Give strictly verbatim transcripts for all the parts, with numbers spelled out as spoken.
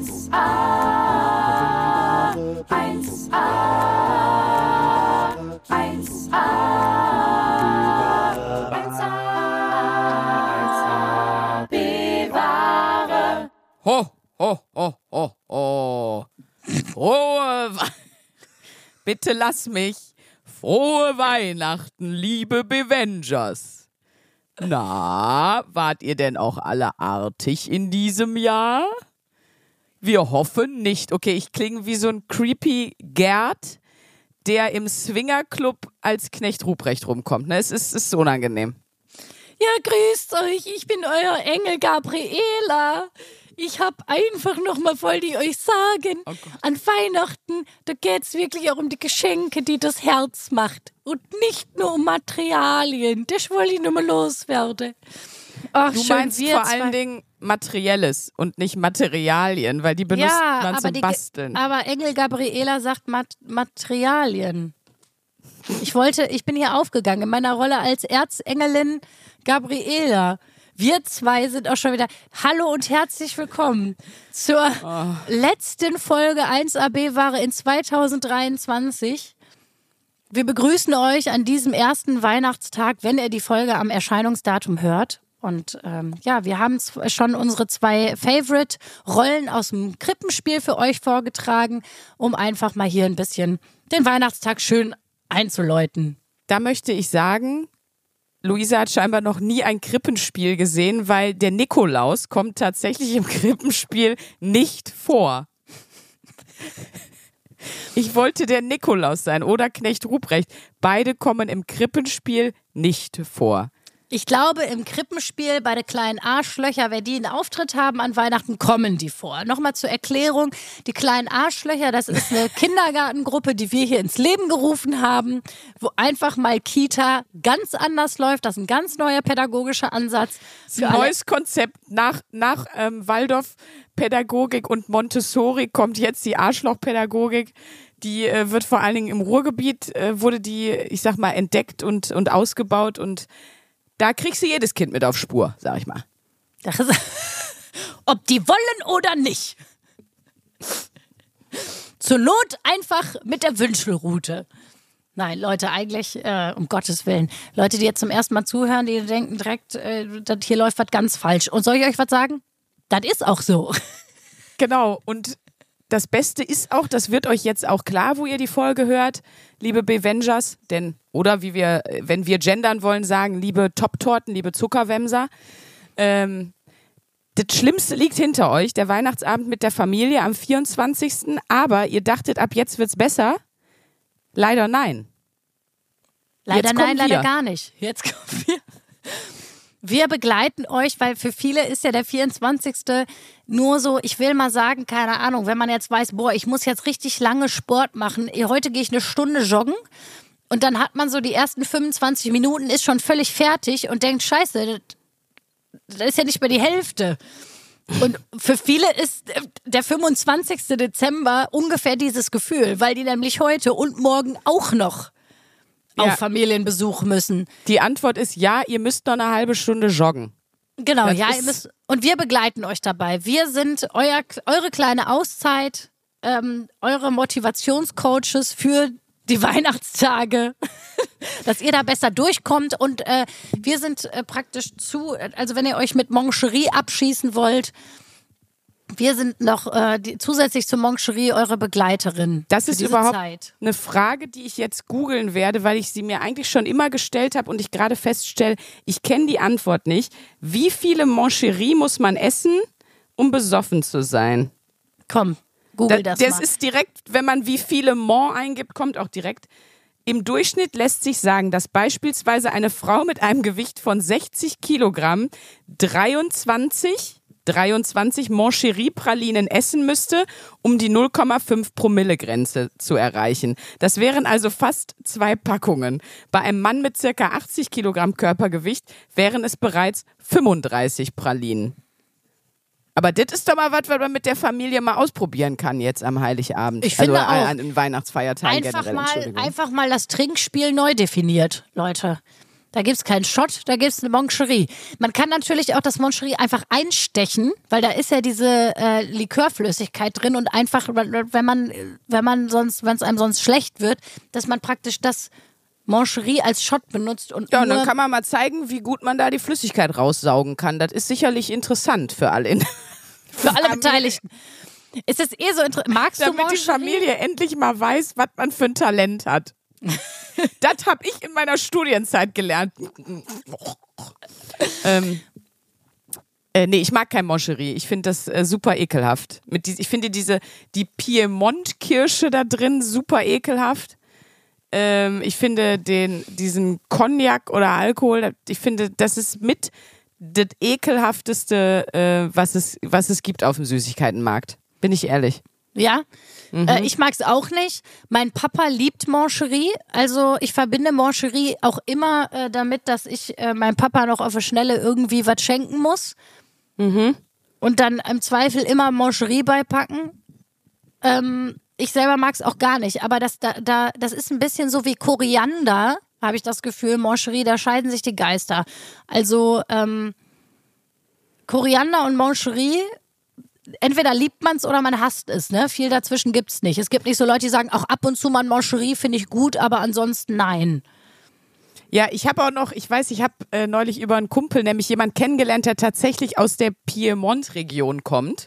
eins a, eins a, eins a, eins a, bewahre. Ho, ho, ho, ho, ho. Frohe We- Bitte lass mich. Frohe Weihnachten, liebe Bevengers. Na, wart ihr denn auch alle artig in diesem Jahr? Wir hoffen nicht. Okay, ich klinge wie so ein creepy Gerd, der im Swingerclub als Knecht Ruprecht rumkommt. Ne? Es ist, es ist unangenehm. Ja, grüßt euch, ich bin euer Engel Gabriela. Ich hab einfach noch mal voll die euch sagen, Oh an Weihnachten, da geht's wirklich auch um die Geschenke, die das Herz macht. Und nicht nur um Materialien. Das wollte ich nur mal loswerden. Ach, Du schön, meinst wir vor zwei- allen Dingen Materielles und nicht Materialien, weil die benutzt ja, man aber zum die, Basteln. aber Engel Gabriela sagt Mat- Materialien. Ich wollte, ich bin hier aufgegangen in meiner Rolle als Erzengelin Gabriela. Wir zwei sind auch schon wieder. Hallo und herzlich willkommen zur Oh. letzten Folge eins A B-Ware in zweitausenddreiundzwanzig. Wir begrüßen euch an diesem ersten Weihnachtstag, wenn ihr die Folge am Erscheinungsdatum hört. Und ähm, ja, wir haben z- schon unsere zwei Favorite-Rollen aus dem Krippenspiel für euch vorgetragen, um einfach mal hier ein bisschen den Weihnachtstag schön einzuläuten. Da möchte ich sagen, Luisa hat scheinbar noch nie ein Krippenspiel gesehen, weil der Nikolaus kommt tatsächlich im Krippenspiel nicht vor. Ich wollte der Nikolaus sein oder Knecht Ruprecht. Beide kommen im Krippenspiel nicht vor. Ich glaube, im Krippenspiel bei den kleinen Arschlöcher, wenn die einen Auftritt haben an Weihnachten, kommen die vor. Nochmal zur Erklärung, die kleinen Arschlöcher, das ist eine Kindergartengruppe, die wir hier ins Leben gerufen haben, wo einfach mal Kita ganz anders läuft. Das ist ein ganz neuer pädagogischer Ansatz. Für Ein alle- neues Konzept. Nach, nach ähm, Waldorf-Pädagogik und Montessori kommt jetzt die Arschlochpädagogik. Die äh, wird vor allen Dingen im Ruhrgebiet, äh, wurde die, ich sag mal, entdeckt und, und ausgebaut und da kriegst du jedes Kind mit auf Spur, sag ich mal. Das ist, ob die wollen oder nicht. Zur Not einfach mit der Wünschelrute. Nein, Leute, eigentlich, äh, um Gottes Willen. Leute, die jetzt zum ersten Mal zuhören, die denken direkt, äh, das hier läuft was ganz falsch. Und soll ich euch was sagen? Das ist auch so. Genau, und das Beste ist auch, das wird euch jetzt auch klar, wo ihr die Folge hört, liebe Bevengers, denn, oder wie wir, wenn wir gendern wollen, sagen, liebe Top-Torten, liebe Zuckerwämser, ähm, das Schlimmste liegt hinter euch, der Weihnachtsabend mit der Familie am vierundzwanzigsten Aber ihr dachtet, ab jetzt wird's besser? Leider nein. Leider Jetzt nein, kommen leider wir. gar nicht. Jetzt kommen wir. Wir begleiten euch, weil für viele ist ja der vierundzwanzigste nur so, ich will mal sagen, keine Ahnung, wenn man jetzt weiß, boah, ich muss jetzt richtig lange Sport machen, heute gehe ich eine Stunde joggen und dann hat man so die ersten fünfundzwanzig Minuten, ist schon völlig fertig und denkt, scheiße, das, das ist ja nicht mehr die Hälfte. Und für viele ist der fünfundzwanzigste Dezember ungefähr dieses Gefühl, weil die nämlich heute und morgen auch noch Ja. auf Familienbesuch müssen. Die Antwort ist ja, ihr müsst noch eine halbe Stunde joggen. Genau, Das ja, ist- ihr müsst, und wir begleiten euch dabei. Wir sind euer, eure kleine Auszeit, ähm, eure Motivationscoaches für die Weihnachtstage, dass ihr da besser durchkommt. Und äh, wir sind äh, praktisch zu, also wenn ihr euch mit Moncherie abschießen wollt, wir sind noch äh, die, zusätzlich zur Moncherie eure Begleiterin. Das für ist diese überhaupt Zeit. eine Frage, die ich jetzt googeln werde, weil ich sie mir eigentlich schon immer gestellt habe und ich gerade feststelle, ich kenne die Antwort nicht. Wie viele Moncherie muss man essen, um besoffen zu sein? Komm, google das, Da- das mal. ist direkt, wenn man wie viele Mon eingibt, kommt auch direkt. Im Durchschnitt lässt sich sagen, dass beispielsweise eine Frau mit einem Gewicht von sechzig Kilogramm dreiundzwanzig, dreiundzwanzig Moncherie-Pralinen essen müsste, um die null Komma fünf Promille-Grenze zu erreichen. Das wären also fast zwei Packungen. Bei einem Mann mit circa achtzig Kilogramm Körpergewicht wären es bereits fünfunddreißig Pralinen. Aber das ist doch mal was, was man mit der Familie mal ausprobieren kann jetzt am Heiligabend. Ich finde also, auch. an den Weihnachtsfeiertagen Einfach generell, mal, Entschuldigung. einfach mal das Trinkspiel neu definiert, Leute. Da gibt's keinen Shot, da gibt's eine Moncherie. Man kann natürlich auch das Moncherie einfach einstechen, weil da ist ja diese äh, Likörflüssigkeit drin und einfach, wenn man, wenn man sonst, wenn es einem sonst schlecht wird, dass man praktisch das Moncherie als Shot benutzt und Ja, und nur dann kann man mal zeigen, wie gut man da die Flüssigkeit raussaugen kann. Das ist sicherlich interessant für alle. In für alle Beteiligten. Ist es eh so interessant? Magst du Damit Moncherie? die Familie endlich mal weiß, was man für ein Talent hat. Das habe ich in meiner Studienzeit gelernt. ähm, äh, nee, ich mag kein Moncherie. Ich finde das äh, super ekelhaft. Mit die, ich finde diese die Piemont-Kirsche da drin super ekelhaft. Ähm, ich finde den diesen Cognac oder Alkohol, ich finde, das ist mit das ekelhafteste, äh, was es was es gibt auf dem Süßigkeitenmarkt. Bin ich ehrlich. Ja, Mhm. äh, ich mag's auch nicht. Mein Papa liebt Moncherie, also ich verbinde Moncherie auch immer äh, damit, dass ich äh, meinem Papa noch auf der Schnelle irgendwie was schenken muss Mhm. und dann im Zweifel immer Moncherie beipacken. Ähm, ich selber mag's auch gar nicht, aber das, da, da, das ist ein bisschen so wie Koriander, habe ich das Gefühl, Moncherie, da scheiden sich die Geister. Also ähm, Koriander und Moncherie, entweder liebt man es oder man hasst es, ne? Viel dazwischen gibt's nicht. Es gibt nicht so Leute, die sagen, auch ab und zu mal Moncherie finde ich gut, aber ansonsten nein. Ja, ich habe auch noch, ich weiß, ich habe äh, neulich über einen Kumpel nämlich jemanden kennengelernt, der tatsächlich aus der Piemont-Region kommt.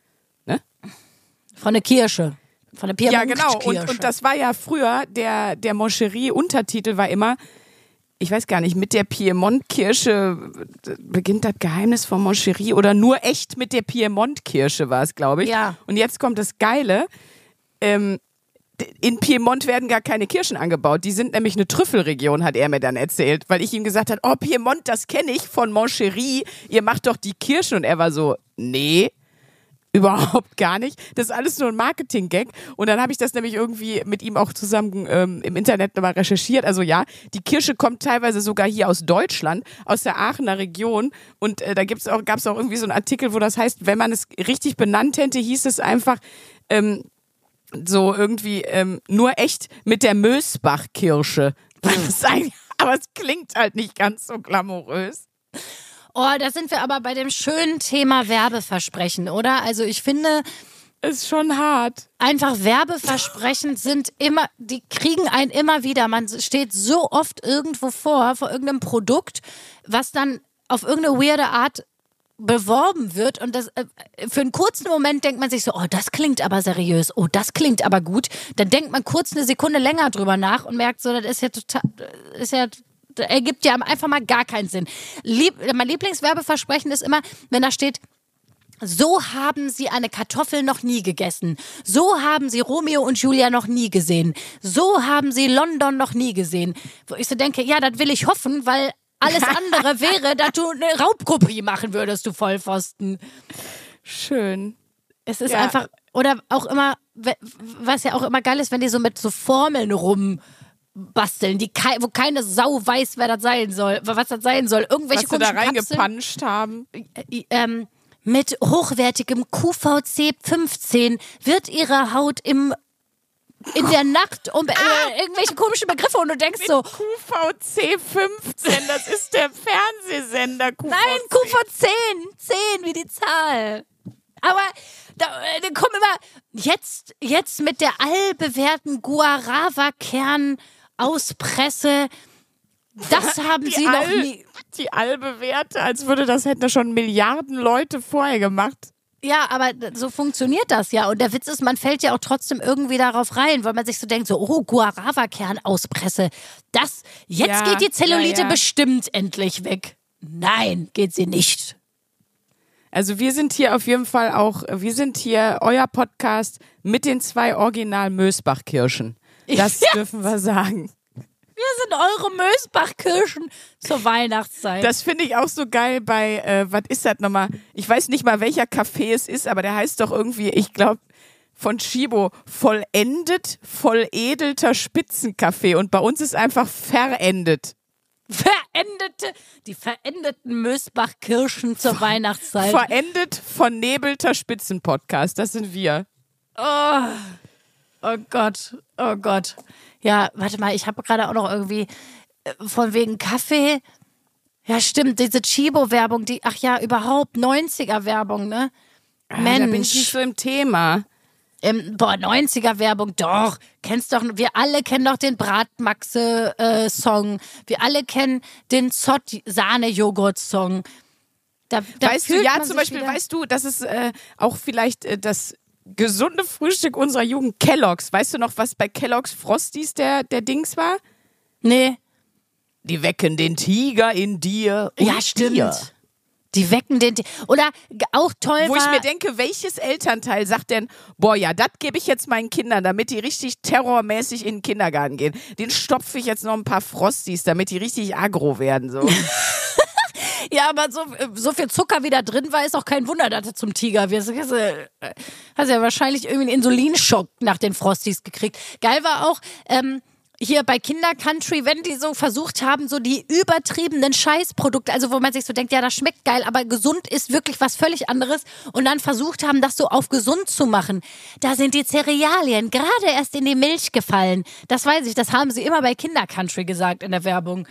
Von der Kirsche. Von der Piemont Ja, genau. Und, Kirsche. und das war ja früher, der, der Moncherie-Untertitel war immer, ich weiß gar nicht, mit der Piemont-Kirsche beginnt das Geheimnis von Moncherie oder nur echt mit der Piemont-Kirsche war es, glaube ich. Ja. Und jetzt kommt das Geile, ähm, in Piemont werden gar keine Kirschen angebaut. Die sind nämlich eine Trüffelregion, hat er mir dann erzählt, weil ich ihm gesagt habe, oh Piemont, das kenne ich von Moncherie, ihr macht doch die Kirschen. Und er war so, nee, überhaupt gar nicht. Das ist alles nur ein Marketing-Gag. Und dann habe ich das nämlich irgendwie mit ihm auch zusammen ähm, im Internet nochmal recherchiert. Also ja, die Kirsche kommt teilweise sogar hier aus Deutschland, aus der Aachener Region. Und äh, da gibt's auch, gab es auch irgendwie so einen Artikel, wo das heißt, wenn man es richtig benannt hätte, hieß es einfach ähm, so irgendwie ähm, nur echt mit der Mösbach-Kirsche. Das ist eigentlich, aber es klingt halt nicht ganz so glamourös. Oh, da sind wir aber bei dem schönen Thema Werbeversprechen, oder? Also ich finde, Ist schon hart. einfach Werbeversprechen sind immer, die kriegen einen immer wieder. Man steht so oft irgendwo vor, vor irgendeinem Produkt, was dann auf irgendeine weirde Art beworben wird und das äh, für einen kurzen Moment denkt man sich so, oh, das klingt aber seriös, oh, das klingt aber gut. Dann denkt man kurz eine Sekunde länger drüber nach und merkt so, das ist ja total, ist ja, das ergibt ja einfach mal gar keinen Sinn. Lieb, mein Lieblingswerbeversprechen ist immer, wenn da steht, so haben sie eine Kartoffel noch nie gegessen. So haben sie Romeo und Julia noch nie gesehen. So haben sie London noch nie gesehen. Wo ich so denke, ja, das will ich hoffen, weil alles andere wäre, dass du eine Raubkopie machen würdest, du Vollpfosten. Schön. Es ist Ja. einfach, oder auch immer, was ja auch immer geil ist, wenn die so mit so Formeln rumbasteln, die kei- wo keine Sau weiß, wer das sein soll, was das sein soll. Irgendwelche Was sie da komischen Kapseln. reingepanscht haben. Äh, ähm, mit hochwertigem Q V C fünfzehn wird ihre Haut im in der Nacht um äh, irgendwelche komischen Begriffe und du denkst so, Q V C fünfzehn, das ist der Fernsehsender Q V C. nein, Q V zehn, zehn wie die Zahl. Aber da, äh, da kommen immer jetzt, jetzt mit der allbewährten Guarava-Kern-Auspresse, das haben Die sie noch All- nie. Die allbewährte, als würde das hätten schon Milliarden Leute vorher gemacht. Ja, aber so funktioniert das ja. Und der Witz ist, man fällt ja auch trotzdem irgendwie darauf rein, weil man sich so denkt, so, oh, Guarava-Kernauspresse. Das, jetzt Ja, geht die Zellulite ja, ja. bestimmt endlich weg. Nein, geht sie nicht. Also wir sind hier auf jeden Fall auch, wir sind hier euer Podcast mit den zwei Original-Mösbach-Kirschen. Das Ja. dürfen wir sagen. Wir sind eure Mösbach-Kirschen zur Weihnachtszeit. Das finde ich auch so geil bei, äh, was ist das nochmal? Ich weiß nicht mal, welcher Café es ist, aber der heißt doch irgendwie, ich glaube, von Chibo, vollendet, volledelter Spitzenkaffee. Und bei uns ist einfach verendet. Verendete, die verendeten Mösbach-Kirschen zur Weihnachtszeit. Verendet, vernebelter Spitzenpodcast. Das sind wir. Oh, oh Gott, oh Gott. Ja, warte mal, ich habe gerade auch noch irgendwie, von wegen Kaffee. Ja, stimmt, diese Chibo-Werbung, die, ach ja, überhaupt neunziger-Werbung, ne? Ah, Mensch. da bin ich nicht so im Thema. Ähm, boah, neunziger-Werbung, doch. Kennst doch, wir alle kennen doch den Bratmaxe-Song. wir alle kennen den Zott-Sahne-Joghurt-Song. Da, da weißt du, fühlt ja, man zum sich Beispiel, wieder- weißt du, das ist äh, auch vielleicht äh, das gesunde Frühstück unserer Jugend, Kellogg's. Weißt du noch, was bei Kellogg's Frosties der, der Dings war? Nee. Die wecken den Tiger in dir. Und Ja, stimmt. dir. Die wecken den. Oder g- auch toll Wo war. ich mir denke, welches Elternteil sagt denn, boah, ja, das gebe ich jetzt meinen Kindern, damit die richtig terrormäßig in den Kindergarten gehen. Den stopfe ich jetzt noch ein paar Frosties, damit die richtig aggro werden. So. Ja, aber so, so viel Zucker wieder drin war, ist auch kein Wunder, dass er zum Tiger wird. Hast du hast ja wahrscheinlich irgendwie einen Insulinschock nach den Frosties gekriegt. Geil war auch, ähm, hier bei Kinder-Country, wenn die so versucht haben, so die übertriebenen Scheißprodukte, also wo man sich so denkt, ja, das schmeckt geil, aber gesund ist wirklich was völlig anderes und dann versucht haben, das so auf gesund zu machen. Da sind die Cerealien gerade erst in die Milch gefallen. Das weiß ich, das haben sie immer bei Kinder-Country gesagt in der Werbung.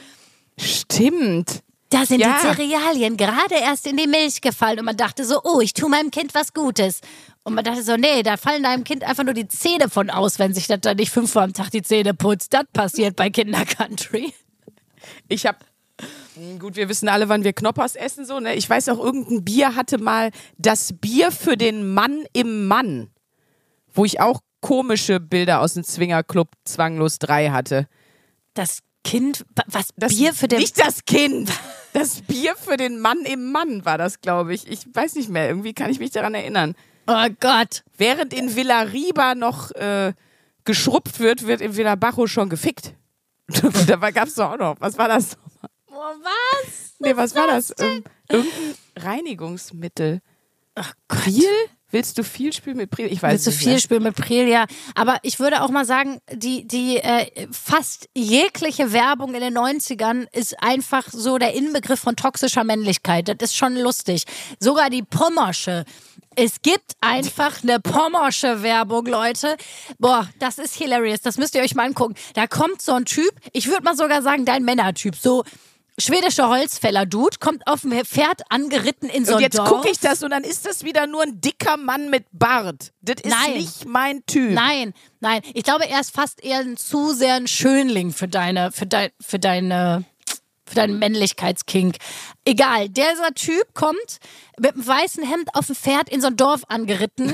Stimmt. Da sind Ja. die Cerealien gerade erst in die Milch gefallen und man dachte so, oh, ich tue meinem Kind was Gutes. Und man dachte so, nee, da fallen deinem Kind einfach nur die Zähne von aus, wenn sich das dann nicht fünfmal am Tag die Zähne putzt. Das passiert bei Kinder-Country. Ich hab, gut, wir wissen alle, wann wir Knoppers essen, so, ne? Ich weiß auch, irgendein Bier hatte mal das Bier für den Mann im Mann, wo ich auch komische Bilder aus dem Zwingerclub Zwanglos drei hatte. Das Kind, was, Das, Bier für den... Nicht das Kind. Das Bier für den Mann im Mann war das, glaube ich. Ich weiß nicht mehr, irgendwie kann ich mich daran erinnern. Oh Gott. Während in Villarriba noch äh, geschrubbt wird, wird in Villabajo schon gefickt. Da gab es doch auch noch. Was war das? Oh, was? Nee, was war das? Ähm, irgendein Reinigungsmittel. Ach Gott. Priel? Willst du viel spielen mit Priel? Ich weiß Willst du nicht viel mehr. spielen mit Priel, ja. Aber ich würde auch mal sagen, die, die äh, fast jegliche Werbung in den neunzigern ist einfach so der Inbegriff von toxischer Männlichkeit. Das ist schon lustig. Sogar die Pommersche. Es gibt einfach eine Pommersche Werbung, Leute. Boah, das ist hilarious. Das müsst ihr euch mal angucken. Da kommt so ein Typ, ich würde mal sogar sagen, dein Männertyp, so schwedischer Holzfäller-Dude, kommt auf dem Pferd angeritten in so ein Und jetzt Dorf. gucke ich das und dann ist das wieder nur ein dicker Mann mit Bart. Das ist Nein. nicht mein Typ. Nein, nein. Ich glaube, er ist fast eher ein zu sehr ein Schönling für deine, für dein, für deine, für deinen Männlichkeitskink. Egal, dieser Typ kommt mit einem weißen Hemd auf dem Pferd in so ein Dorf angeritten.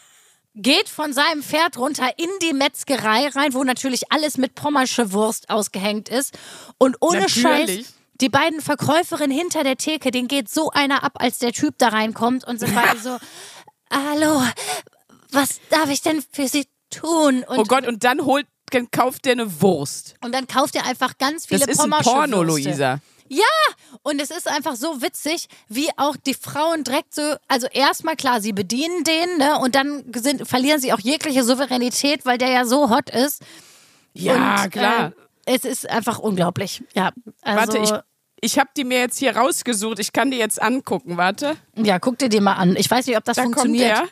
Geht von seinem Pferd runter in die Metzgerei rein, wo natürlich alles mit pommersche Wurst ausgehängt ist. Und ohne Natürlich. Scheiß, die beiden Verkäuferinnen hinter der Theke, denen geht so einer ab, als der Typ da reinkommt und sind beide so, hallo, was darf ich denn für Sie tun? Und, Oh Gott, und dann holt, dann kauft der eine Wurst. und dann kauft er einfach ganz viele Das ist ein pommersche Porno, Würste. Luisa. Ja, und es ist einfach so witzig, wie auch die Frauen direkt so, also erstmal klar, sie bedienen den, ne, und dann sind, verlieren sie auch jegliche Souveränität, weil der ja so hot ist. Ja, und, klar. Äh, es ist einfach unglaublich. Ja, also, Warte, ich, ich habe die mir jetzt hier rausgesucht. Ich kann die jetzt angucken. Warte. ja, guck dir die mal an. Ich weiß nicht, ob das Da funktioniert. kommt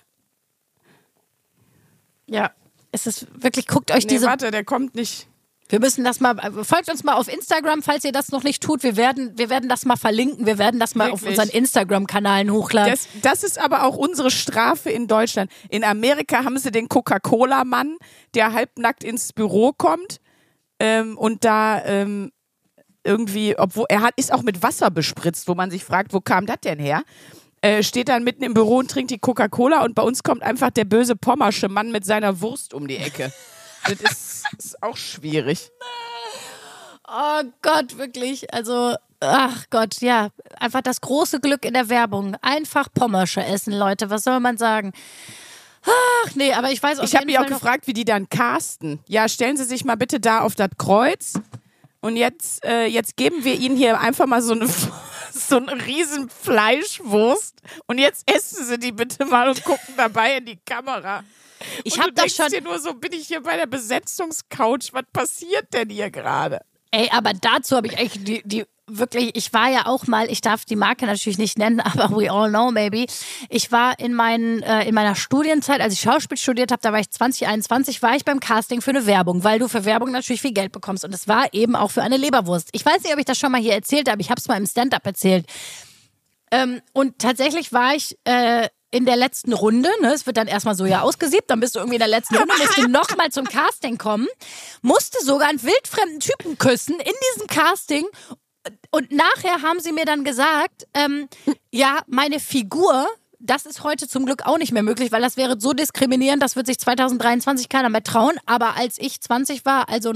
Ja, es ist wirklich, guckt euch der. Nee, diese. warte, der kommt nicht. Wir müssen das mal, folgt uns mal auf Instagram, falls ihr das noch nicht tut. Wir werden, wir werden das mal verlinken. Wir werden das mal auf Wirklich? unseren Instagram-Kanalen hochladen. Das, das ist aber auch unsere Strafe in Deutschland. In Amerika haben sie den Coca-Cola-Mann, der halbnackt ins Büro kommt ähm, und da ähm, irgendwie, obwohl er hat, ist auch mit Wasser bespritzt, wo man sich fragt, wo kam das denn her? Äh, steht dann mitten im Büro und trinkt die Coca-Cola und bei uns kommt einfach der böse pommersche Mann mit seiner Wurst um die Ecke. Das ist, ist auch schwierig. Oh Gott, wirklich. Also, ach Gott, ja. Einfach das große Glück in der Werbung. Einfach Pommersche essen, Leute. Was soll man sagen? Ach nee, aber ich weiß auf Ich habe jeden mich auch Fall noch- gefragt, wie die dann casten. Ja, stellen Sie sich mal bitte da auf das Kreuz. Und jetzt, äh, jetzt geben wir Ihnen hier einfach mal so eine, so eine riesen Fleischwurst. Und jetzt essen Sie die bitte mal und gucken dabei in die Kamera. Ich und hab du doch denkst schon- dir nur so, bin ich hier bei der Besetzungscouch? Was passiert denn hier gerade? Ey, aber dazu habe ich eigentlich die, die wirklich, ich war ja auch mal, ich darf die Marke natürlich nicht nennen, aber we all know maybe. Ich war in, meinen, äh, in meiner Studienzeit, als ich Schauspiel studiert habe, da war ich zwanzig einundzwanzig, war ich beim Casting für eine Werbung, weil du für Werbung natürlich viel Geld bekommst. Und es war eben auch für eine Leberwurst. Ich weiß nicht, ob ich das schon mal hier erzählt habe, ich habe es mal im Stand-up erzählt. Ähm, und tatsächlich war ich äh, in der letzten Runde, ne, es wird dann erstmal so ja ausgesiebt, dann bist du irgendwie in der letzten Runde, musste nochmal zum Casting kommen, musste sogar einen wildfremden Typen küssen in diesem Casting. Und nachher haben sie mir dann gesagt, ähm, ja, meine Figur, das ist heute zum Glück auch nicht mehr möglich, weil das wäre so diskriminierend, das wird sich zwanzig dreiundzwanzig keiner mehr trauen. Aber als ich zwanzig war, also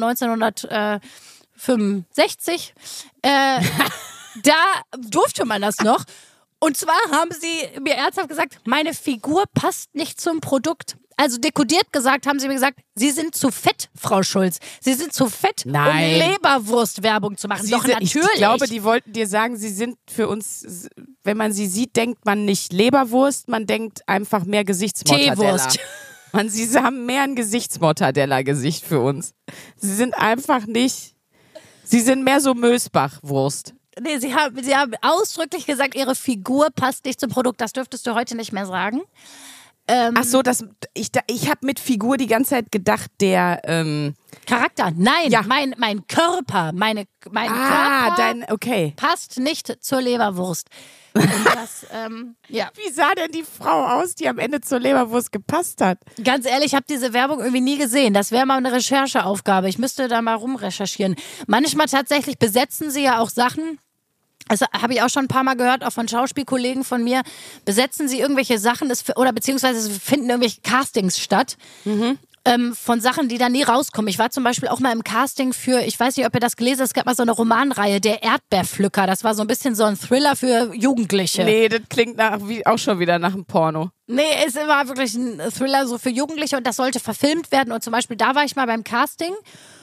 neunzehnhundertfünfundsechzig, äh, da durfte man das noch. Und zwar haben sie mir ernsthaft gesagt, meine Figur passt nicht zum Produkt. Also dekodiert gesagt haben sie mir gesagt, Sie sind zu fett, Frau Schulz. Sie sind zu fett, Nein. um Leberwurstwerbung zu machen. Sie Doch, sind, natürlich. Ich glaube, die wollten dir sagen, sie sind für uns, wenn man sie sieht, denkt man nicht Leberwurst, man denkt einfach mehr Gesichtsmortadella. Teewurst. Man, sie haben mehr ein Gesichtsmortadella-Gesicht für uns. Sie sind einfach nicht, sie sind mehr so Mösbach-Wurst. Nee, sie haben, sie haben ausdrücklich gesagt, ihre Figur passt nicht zum Produkt. Das dürftest du heute nicht mehr sagen. Ähm, Ach so, das, ich, ich habe mit Figur die ganze Zeit gedacht, der ähm, Charakter. Nein, ja. mein, mein Körper, meine, mein ah, Körper dein, okay. passt nicht zur Leberwurst. Und das, ähm, ja. Wie sah denn die Frau aus, die am Ende zur Leberwurst gepasst hat? Ganz ehrlich, ich habe diese Werbung irgendwie nie gesehen. Das wäre mal eine Rechercheaufgabe. Ich müsste da mal rumrecherchieren. Manchmal tatsächlich besetzen sie ja auch Sachen. Das habe ich auch schon ein paar Mal gehört, auch von Schauspielkollegen von mir. Besetzen sie irgendwelche Sachen es, oder beziehungsweise finden irgendwelche Castings statt. Mhm. Ähm, von Sachen, die dann nie rauskommen. Ich war zum Beispiel auch mal im Casting für, ich weiß nicht, ob ihr das gelesen habt, es gab mal so eine Romanreihe, der Erdbeerpflücker. Das war so ein bisschen so ein Thriller für Jugendliche. Nee, das klingt nach, wie, auch schon wieder nach einem Porno. Nee, es war wirklich ein Thriller so für Jugendliche und das sollte verfilmt werden. Und zum Beispiel da war ich mal beim Casting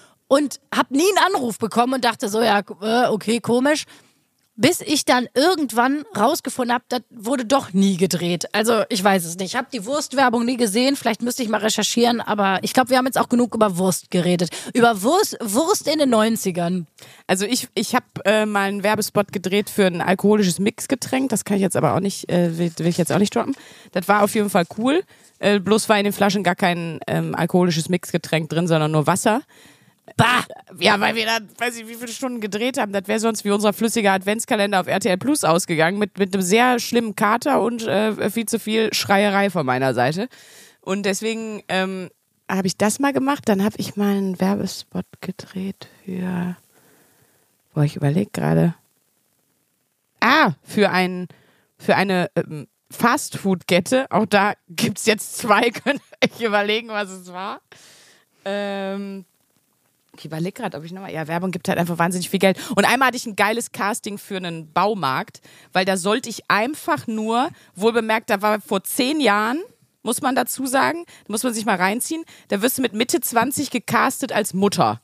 und habe nie einen Anruf bekommen und dachte so, ja, okay, komisch. Bis ich dann irgendwann rausgefunden habe, das wurde doch nie gedreht. Also ich weiß es nicht. Ich habe die Wurstwerbung nie gesehen. Vielleicht müsste ich mal recherchieren. Aber ich glaube, wir haben jetzt auch genug über Wurst geredet. Über Wurst, Wurst in den neunzigern. Also ich, ich habe äh, mal einen Werbespot gedreht für ein alkoholisches Mixgetränk. Das kann ich jetzt aber auch nicht, äh, will, will ich jetzt auch nicht droppen. Das war auf jeden Fall cool. Äh, bloß war in den Flaschen gar kein ähm, alkoholisches Mixgetränk drin, sondern nur Wasser. Bah! Ja, weil wir da, weiß ich, wie viele Stunden gedreht haben. Das wäre sonst wie unser flüssiger Adventskalender auf R T L Plus ausgegangen. Mit, mit einem sehr schlimmen Kater und äh, viel zu viel Schreierei von meiner Seite. Und deswegen ähm, habe ich das mal gemacht. Dann habe ich mal einen Werbespot gedreht für. Boah, ich überlege gerade. Ah, für, ein, für eine ähm, Fastfood-Kette. Auch da gibt es jetzt zwei. Könnt ihr euch überlegen, was es war. Ähm. Ich überlege gerade, ob ich nochmal. Ja, Werbung gibt halt einfach wahnsinnig viel Geld. Und einmal hatte ich ein geiles Casting für einen Baumarkt, weil da sollte ich einfach nur, wohlbemerkt, da war vor zehn Jahren, muss man dazu sagen, da muss man sich mal reinziehen, da wirst du mit Mitte zwanzig gecastet als Mutter.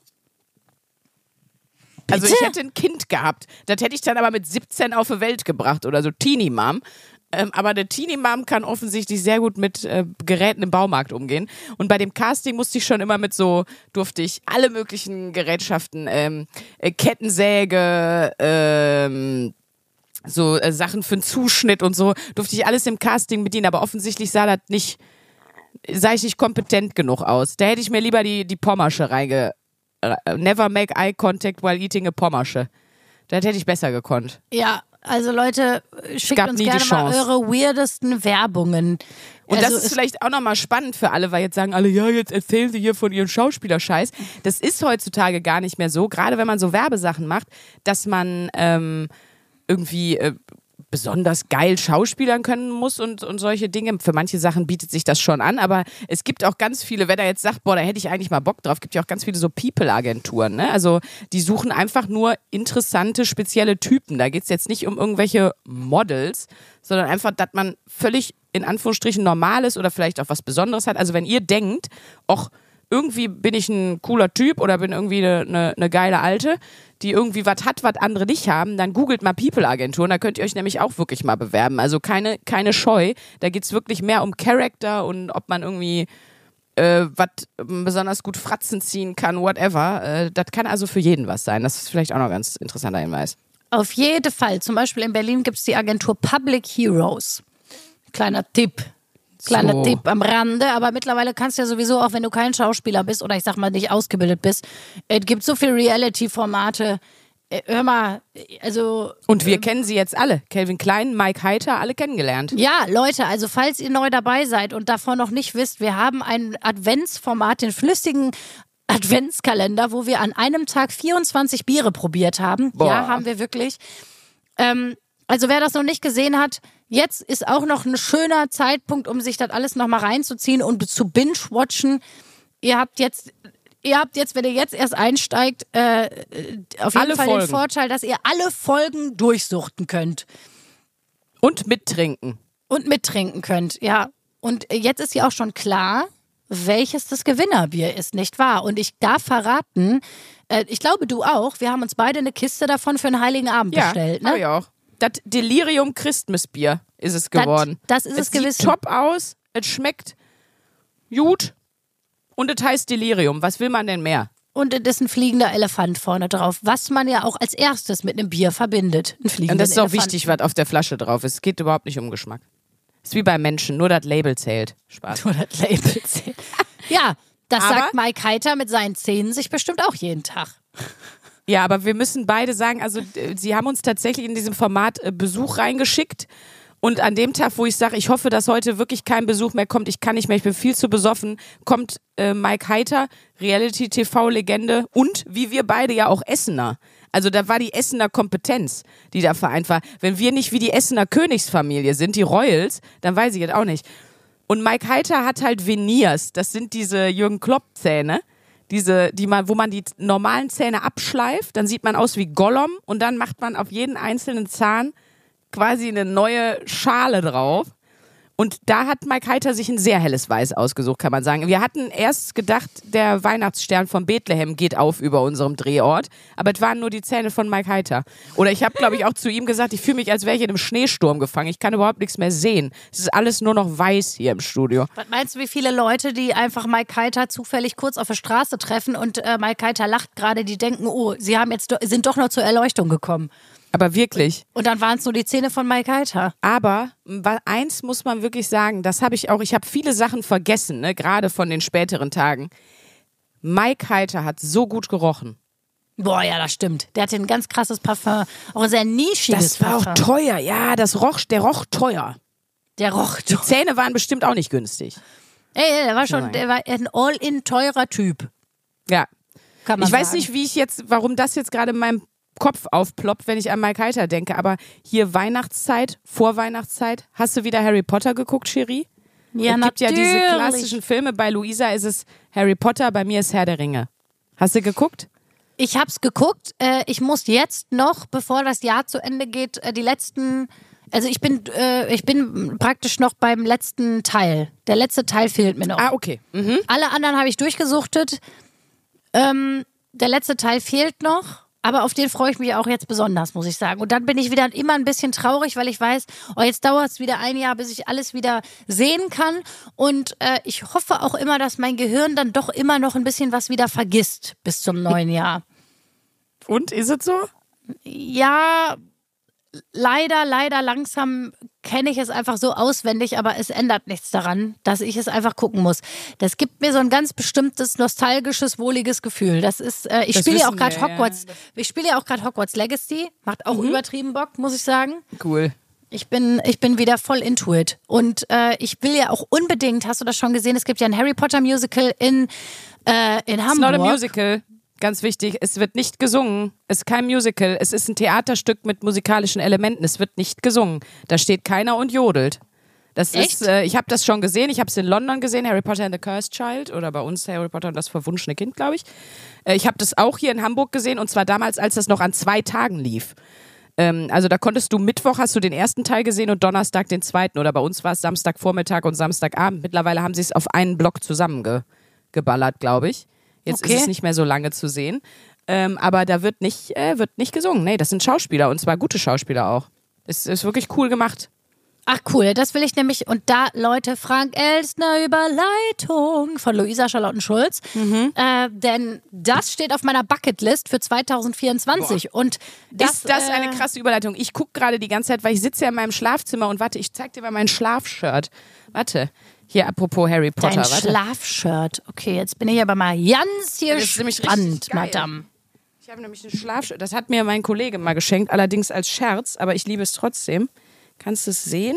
Bitte? Also ich hätte ein Kind gehabt. Das hätte ich dann aber mit siebzehn auf die Welt gebracht oder so, Teenie-Mom. Ähm, aber der Teenie-Mom kann offensichtlich sehr gut mit äh, Geräten im Baumarkt umgehen. Und bei dem Casting musste ich schon immer mit so, durfte ich alle möglichen Gerätschaften, ähm, äh, Kettensäge, ähm, so äh, Sachen für einen Zuschnitt und so, durfte ich alles im Casting bedienen. Aber offensichtlich sah das nicht, sah ich nicht kompetent genug aus. Da hätte ich mir lieber die, die Pommersche reinge... Äh, never make eye contact while eating a Pommersche. Das hätte ich besser gekonnt. Ja, also Leute, schickt gab uns nie die gerne mal Chance. eure weirdesten Werbungen. Und also das ist vielleicht auch nochmal spannend für alle, weil jetzt sagen alle, ja, jetzt erzählen sie hier von ihrem Schauspielerscheiß. Das ist heutzutage gar nicht mehr so, gerade wenn man so Werbesachen macht, dass man ähm, irgendwie äh, besonders geil schauspielern können muss und, und solche Dinge. Für manche Sachen bietet sich das schon an, aber es gibt auch ganz viele, wer da jetzt sagt, boah, da hätte ich eigentlich mal Bock drauf, gibt ja auch ganz viele so People-Agenturen, ne? Also die suchen einfach nur interessante, spezielle Typen. Da geht es jetzt nicht um irgendwelche Models, sondern einfach, dass man völlig in Anführungsstrichen normal ist oder vielleicht auch was Besonderes hat. Also wenn ihr denkt, och, irgendwie bin ich ein cooler Typ oder bin irgendwie eine, eine, eine geile Alte, die irgendwie was hat, was andere nicht haben, dann googelt mal People-Agenturen, da könnt ihr euch nämlich auch wirklich mal bewerben. Also keine, keine Scheu, da geht es wirklich mehr um Charakter und ob man irgendwie äh, was besonders gut Fratzen ziehen kann, whatever. Äh, das kann also für jeden was sein. Das ist vielleicht auch noch ein ganz interessanter Hinweis. Auf jeden Fall. Zum Beispiel in Berlin gibt es die Agentur Public Heroes. Kleiner Tipp. Kleiner So. Tipp am Rande. Aber mittlerweile kannst du ja sowieso, auch wenn du kein Schauspieler bist oder ich sag mal nicht ausgebildet bist, es gibt so viele Reality-Formate. Äh, Hör mal, also... Und wir kennen sie jetzt alle. Calvin Klein, Mike Heiter, alle kennengelernt. Ja, Leute, also falls ihr neu dabei seid und davon noch nicht wisst, wir haben ein Adventsformat, den flüssigen Adventskalender, wo wir an einem Tag vierundzwanzig Biere probiert haben. Boah. Ja, haben wir wirklich. Ähm, also wer das noch nicht gesehen hat, jetzt ist auch noch ein schöner Zeitpunkt, um sich das alles nochmal reinzuziehen und zu binge-watchen. Ihr habt jetzt... Ihr habt jetzt, wenn ihr jetzt erst einsteigt, äh, auf jeden Alle Fall Folgen. den Vorteil, dass ihr alle Folgen durchsuchten könnt. Und mittrinken. Und mittrinken könnt, ja. Und jetzt ist ja auch schon klar, welches das Gewinnerbier ist, nicht wahr? Und ich darf verraten, äh, ich glaube du auch, wir haben uns beide eine Kiste davon für einen Heiligen Abend Ja, bestellt, hab ne? ich auch. Das Delirium Christmas-Bier ist es geworden. Das, das ist es, es sieht gewiss. top aus, es schmeckt gut und es heißt Delirium. Was will man denn mehr? Und es ist ein fliegender Elefant vorne drauf, was man ja auch als erstes mit einem Bier verbindet. Ein fliegender Und das ist auch Elefant. wichtig, was auf der Flasche drauf ist. Es geht überhaupt nicht um Geschmack. Ist wie bei Menschen, nur das Label zählt. Spaß. Nur das Label zählt. Ja, das Aber- sagt Mike Heiter mit seinen Zähnen sich bestimmt auch jeden Tag. Ja, aber wir müssen beide sagen, also äh, sie haben uns tatsächlich in diesem Format äh, Besuch reingeschickt. Und an dem Tag, wo ich sage, ich hoffe, dass heute wirklich kein Besuch mehr kommt, ich kann nicht mehr, ich bin viel zu besoffen, kommt äh, Mike Heiter, Reality-T V-Legende und wie wir beide ja auch Essener. Also da war die Essener Kompetenz, die da vereint war. Wenn wir nicht wie die Essener Königsfamilie sind, die Royals, dann weiß ich jetzt auch nicht. Und Mike Heiter hat halt Veneers, das sind diese Jürgen Klopp-Zähne, diese, die man, wo man die normalen Zähne abschleift, dann sieht man aus wie Gollum und dann macht man auf jeden einzelnen Zahn quasi eine neue Schale drauf. Und da hat Mike Heiter sich ein sehr helles Weiß ausgesucht, kann man sagen. Wir hatten erst gedacht, der Weihnachtsstern von Bethlehem geht auf über unserem Drehort, aber es waren nur die Zähne von Mike Heiter. Oder ich habe, glaube ich, auch zu ihm gesagt, ich fühle mich, als wäre ich in einem Schneesturm gefangen. Ich kann überhaupt nichts mehr sehen. Es ist alles nur noch weiß hier im Studio. Was meinst du, wie viele Leute, die einfach Mike Heiter zufällig kurz auf der Straße treffen und äh, Mike Heiter lacht gerade, die denken, oh, sie haben jetzt do- sind doch noch zur Erleuchtung gekommen. Aber wirklich. Und dann waren es nur die Zähne von Mike Heiter. Aber wa- eins muss man wirklich sagen, das habe ich auch, ich habe viele Sachen vergessen, ne, gerade von den späteren Tagen. Mike Heiter hat so gut gerochen. Boah, ja, das stimmt. Der hatte ein ganz krasses Parfum. Auch ein sehr nischiges Das war Parfum. auch teuer, ja, das roch, der roch teuer. Der roch Die Zähne waren bestimmt auch nicht günstig. Ey, der war schon, Nein. der war ein all-in teurer Typ. Ja. Kann man Ich weiß sagen. nicht, wie ich jetzt, warum das jetzt gerade in meinem Kopf aufploppt, wenn ich an Mike Heiter denke, aber hier Weihnachtszeit, Vorweihnachtszeit, hast du wieder Harry Potter geguckt, Cherie? Ja, es gibt ja diese natürlich. klassischen Filme, bei Luisa ist es Harry Potter, bei mir ist Herr der Ringe. Hast du geguckt? Ich hab's geguckt. Äh, ich muss jetzt noch, bevor das Jahr zu Ende geht, äh, die letzten. Also ich bin, äh, ich bin praktisch noch beim letzten Teil. Der letzte Teil fehlt mir noch. Ah, okay. Mhm. Alle anderen habe ich durchgesuchtet. Ähm, der letzte Teil fehlt noch. Aber auf den freue ich mich auch jetzt besonders, muss ich sagen. Und dann bin ich wieder immer ein bisschen traurig, weil ich weiß, oh, jetzt dauert es wieder ein Jahr, bis ich alles wieder sehen kann. Und äh, ich hoffe auch immer, dass mein Gehirn dann doch immer noch ein bisschen was wieder vergisst bis zum neuen Jahr. Und, ist es so? Ja, leider, leider langsam kenne ich es einfach so auswendig, aber es ändert nichts daran, dass ich es einfach gucken muss. Das gibt mir so ein ganz bestimmtes, nostalgisches, wohliges Gefühl. Das ist, äh, ich Das spiele ja auch wissen gerade wir, ja. Hogwarts, ich spiele ja auch gerade Hogwarts Legacy, macht auch übertrieben Bock, muss ich sagen. Cool. Ich bin, ich bin wieder voll into it. Und äh, ich will ja auch unbedingt, hast du das schon gesehen, es gibt ja ein Harry Potter Musical in, äh, in It's Hamburg. not a musical. Ganz wichtig, es wird nicht gesungen. Es ist kein Musical. Es ist ein Theaterstück mit musikalischen Elementen. Es wird nicht gesungen. Da steht keiner und jodelt. Das Echt? ist, äh, ich habe das schon gesehen. Ich habe es in London gesehen, Harry Potter and the Cursed Child. Oder bei uns Harry Potter und das verwunschene Kind, glaube ich. Äh, ich habe das auch hier in Hamburg gesehen. Und zwar damals, als das noch an zwei Tagen lief. Ähm, also da konntest du Mittwoch hast du den ersten Teil gesehen und Donnerstag den zweiten. Oder bei uns war es Samstagvormittag und Samstagabend. Mittlerweile haben sie es auf einen Block zusammengeballert, glaube ich. Jetzt Okay. ist es nicht mehr so lange zu sehen. Ähm, aber da wird nicht, äh, wird nicht gesungen. Nee, das sind Schauspieler und zwar gute Schauspieler auch. Es ist wirklich cool gemacht. Ach cool, das will ich nämlich. Und da, Leute, Frank Elstner Überleitung von Luisa Charlotten-Schulz. Mhm. Äh, denn das steht auf meiner Bucketlist für zwanzig vierundzwanzig. Boah. Und das, ist das äh, eine krasse Überleitung? Ich gucke gerade die ganze Zeit, weil ich sitze ja in meinem Schlafzimmer und warte, ich zeig dir mal mein Schlafshirt. Warte, hier apropos Harry Potter. Dein warte. Schlafshirt. Okay, jetzt bin ich aber mal ganz hier Das ist nämlich spannend, richtig geil. Madame. Ich habe nämlich ein Schlafshirt. Das hat mir mein Kollege mal geschenkt, allerdings als Scherz, aber ich liebe es trotzdem. Kannst du es sehen?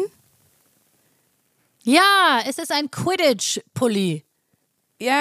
Ja, es ist ein Quidditch-Pulli. Ja.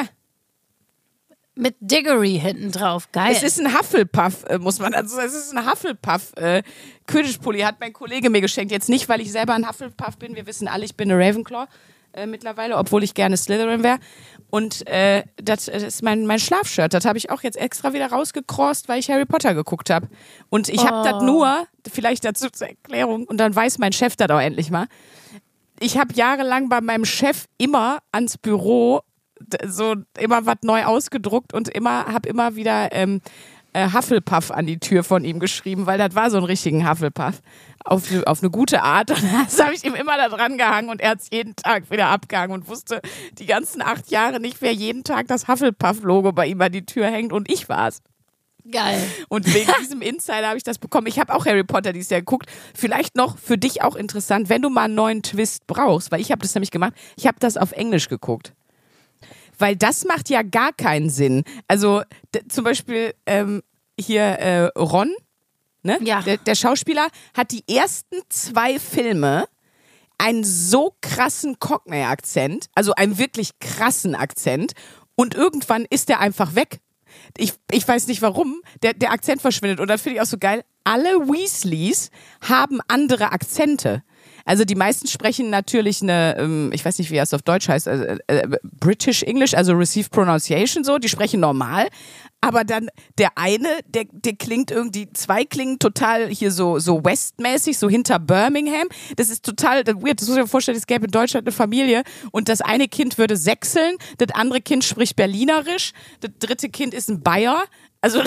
Mit Diggory hinten drauf. Geil. Es ist ein Hufflepuff, äh, muss man dazu sagen. Es ist ein Hufflepuff. Äh, Quidditch-Pulli hat mein Kollege mir geschenkt. Jetzt nicht, weil ich selber ein Hufflepuff bin. Wir wissen alle, ich bin eine Ravenclaw äh, mittlerweile, obwohl ich gerne Slytherin wäre. Und äh, das, das ist mein, mein Schlafshirt. Das habe ich auch jetzt extra wieder rausgecrossed, weil ich Harry Potter geguckt habe. Und ich habe Oh. das nur, vielleicht dazu zur Erklärung, und dann weiß mein Chef das auch endlich mal. Ich habe jahrelang bei meinem Chef immer ans Büro d- so immer was neu ausgedruckt und immer habe immer wieder ähm, äh, Hufflepuff an die Tür von ihm geschrieben, weil das war so ein richtigen Hufflepuff. Auf, ne- auf eine gute Art. Und das habe ich ihm immer da dran gehangen und er hat es jeden Tag wieder abgehangen und wusste die ganzen acht Jahre nicht, wer jeden Tag das Hufflepuff-Logo bei ihm an die Tür hängt und ich war's. Geil. Und wegen diesem Insider habe ich das bekommen. Ich habe auch Harry Potter dieses Jahr geguckt. Vielleicht noch für dich auch interessant, wenn du mal einen neuen Twist brauchst, weil ich habe das nämlich gemacht. Ich habe das auf Englisch geguckt. Weil das macht ja gar keinen Sinn. Also d- zum Beispiel ähm, hier äh, Ron, ne? Ja. Der, der Schauspieler, hat die ersten zwei Filme einen so krassen Cockney-Akzent, also einen wirklich krassen Akzent. Und irgendwann ist der einfach weg. Ich, ich weiß nicht warum, der, der Akzent verschwindet. Und das finde ich auch so geil. Alle Weasleys haben andere Akzente. Also die meisten sprechen natürlich eine, ähm, ich weiß nicht, wie das auf Deutsch heißt, äh, äh, British English, also Received Pronunciation so, die sprechen normal. Aber dann der eine, der, der klingt irgendwie, zwei klingen total hier so, so westmäßig, so hinter Birmingham. Das ist total das weird. Das muss ich mir vorstellen, es gäbe in Deutschland eine Familie und das eine Kind würde sächseln, das andere Kind spricht Berlinerisch, das dritte Kind ist ein Bayer. Also,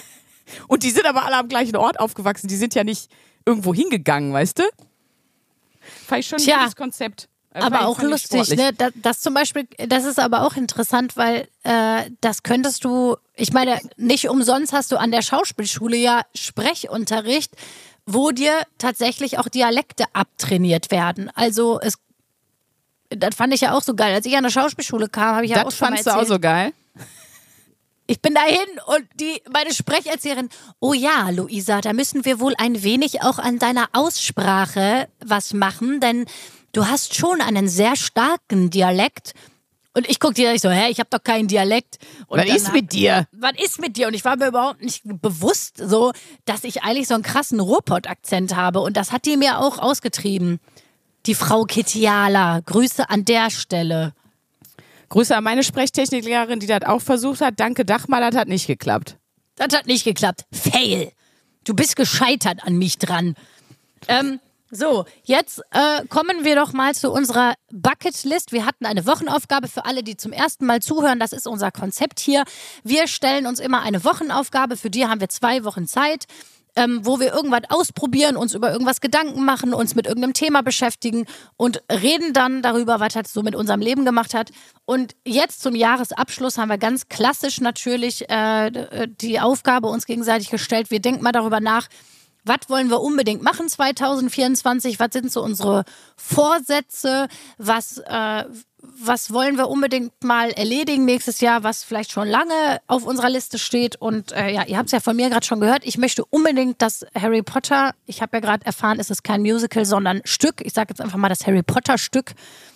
und die sind aber alle am gleichen Ort aufgewachsen. Die sind ja nicht irgendwo hingegangen, weißt du? Fand ich schon ein Tja, gutes Konzept. Äh, Aber fand ich- auch fand ich lustig, sportlich. ne? Das, das zum Beispiel, das ist aber auch interessant, weil äh, das könntest du, ich meine, nicht umsonst hast du an der Schauspielschule ja Sprechunterricht, wo dir tatsächlich auch Dialekte abtrainiert werden. Also es, das fand ich ja auch so geil. Als ich an der Schauspielschule kam, habe ich ja auch Das schon mal fandst du erzählt. auch so geil? Ich bin dahin und die, meine Sprecherzieherin, oh ja, Luisa, da müssen wir wohl ein wenig auch an deiner Aussprache was machen, denn du hast schon einen sehr starken Dialekt. Und ich gucke dir ich so, hä, ich habe doch keinen Dialekt. Und Was dann ist hab- mit dir? Was ist mit dir? Und ich war mir überhaupt nicht bewusst so, dass ich eigentlich so einen krassen Ruhrpott-Akzent habe. Und das hat die mir auch ausgetrieben. Die Frau Kitiala, Grüße an der Stelle. Grüße an meine Sprechtechniklehrerin, die das auch versucht hat. Danke, Dachmal, das hat nicht geklappt. Das hat nicht geklappt. Fail. Du bist gescheitert an mich dran. Ähm, so, jetzt äh, kommen wir doch mal zu unserer Bucketlist. Wir hatten eine Wochenaufgabe für alle, die zum ersten Mal zuhören. Das ist unser Konzept hier. Wir stellen uns immer eine Wochenaufgabe. Für die haben wir zwei Wochen Zeit, ähm, wo wir irgendwas ausprobieren, uns über irgendwas Gedanken machen, uns mit irgendeinem Thema beschäftigen und reden dann darüber, was das so mit unserem Leben gemacht hat. Und jetzt zum Jahresabschluss haben wir ganz klassisch natürlich äh, die Aufgabe uns gegenseitig gestellt. Wir denken mal darüber nach, was wollen wir unbedingt machen zwanzig vierundzwanzig? Was sind so unsere Vorsätze? Was, äh, was wollen wir unbedingt mal erledigen nächstes Jahr, was vielleicht schon lange auf unserer Liste steht? Und äh, ja, ihr habt es ja von mir gerade schon gehört. Ich möchte unbedingt das Harry Potter, ich habe ja gerade erfahren, es ist kein Musical, sondern Stück. Ich sage jetzt einfach mal das Harry Potter Stück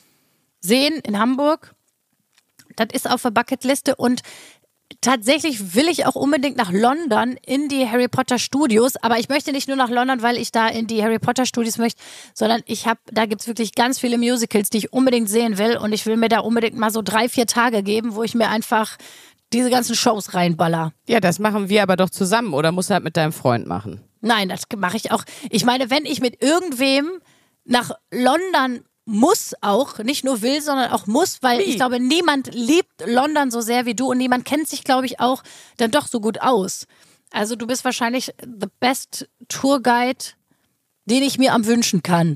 sehen in Hamburg. Das ist auf der Bucketliste und tatsächlich will ich auch unbedingt nach London in die Harry Potter Studios, aber ich möchte nicht nur nach London, weil ich da in die Harry Potter Studios möchte, sondern ich habe, da gibt's wirklich ganz viele Musicals, die ich unbedingt sehen will und ich will mir da unbedingt mal so drei, vier Tage geben, wo ich mir einfach diese ganzen Shows reinballer. Ja, das machen wir aber doch zusammen oder musst du halt mit deinem Freund machen? Nein, das mache ich auch. Ich meine, wenn ich mit irgendwem nach London muss auch, nicht nur will, sondern auch muss, weil Wie? ich glaube, niemand liebt London so sehr wie du und niemand kennt sich, glaube ich, auch dann doch so gut aus. Also du bist wahrscheinlich the best Tourguide, den ich mir am wünschen kann.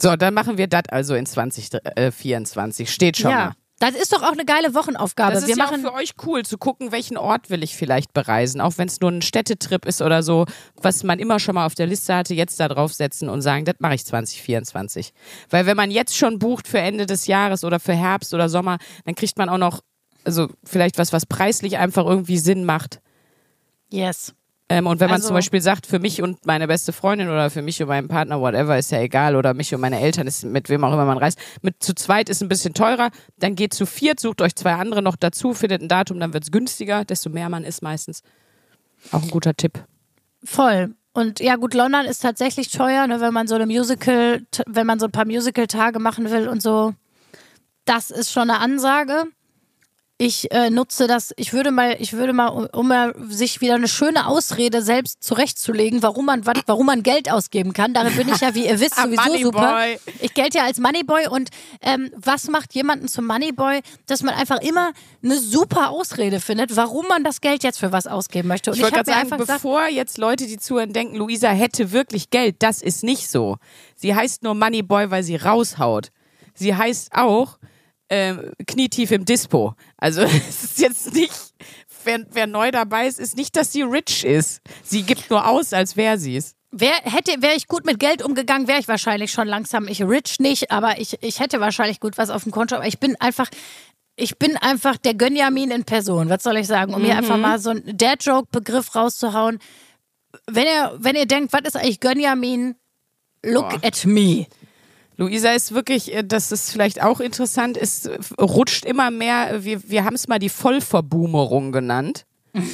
So, dann machen wir das also in zwanzig vierundzwanzig. Steht schon Ja. mal. Das ist doch auch eine geile Wochenaufgabe. Das ist wir ja machen auch für euch cool, zu gucken, welchen Ort will ich vielleicht bereisen. Auch wenn es nur ein Städtetrip ist oder so, was man immer schon mal auf der Liste hatte, jetzt da draufsetzen und sagen, das mache ich zwanzig vierundzwanzig. Weil wenn man jetzt schon bucht für Ende des Jahres oder für Herbst oder Sommer, dann kriegt man auch noch, also vielleicht was, was preislich einfach irgendwie Sinn macht. Yes. Ähm, und wenn man Also- zum Beispiel sagt, für mich und meine beste Freundin oder für mich und meinen Partner, whatever, ist ja egal, oder mich und meine Eltern, ist mit wem auch immer man reist, mit zu zweit ist ein bisschen teurer, dann geht zu viert, sucht euch zwei andere noch dazu, findet ein Datum, dann wird's günstiger, desto mehr man ist meistens. Auch ein guter Tipp. Voll. Und ja gut, London ist tatsächlich teuer, ne, wenn man so eine Musical, wenn man so ein paar Musical-Tage machen will und so. Das ist schon eine Ansage. Ich äh, nutze das, ich würde mal, ich würde mal, um, um mal sich wieder eine schöne Ausrede selbst zurechtzulegen, warum man wat, warum man Geld ausgeben kann. Darin bin ich ja, wie ihr wisst, sowieso Moneyboy. super. Ich gelte ja als Moneyboy und ähm, was macht jemanden zum Moneyboy, dass man einfach immer eine super Ausrede findet, warum man das Geld jetzt für was ausgeben möchte. Und Ich wollte hab gerade mir sagen, einfach gesagt, bevor jetzt Leute, die zuhören, denken, Luisa hätte wirklich Geld, das ist nicht so. Sie heißt nur Moneyboy, weil sie raushaut. Sie heißt auch ähm, knietief im Dispo. Also es ist jetzt nicht, wer, wer neu dabei ist, ist nicht, dass sie rich ist. Sie gibt nur aus, als wäre sie es. Wär, hätte, wäre ich gut mit Geld umgegangen, wäre ich wahrscheinlich schon langsam, ich rich nicht, aber ich, ich hätte wahrscheinlich gut was auf dem Konto, aber ich bin einfach, ich bin einfach der Gönjamin in Person, was soll ich sagen, um hier einfach mal so einen Dad-Joke-Begriff rauszuhauen. Wenn ihr, wenn ihr denkt, was ist eigentlich Gönjamin, look Boah. at me. Luisa ist wirklich, äh, das ist vielleicht auch interessant, ist, äh, rutscht immer mehr, wir, wir haben es mal die Vollverboomerung genannt.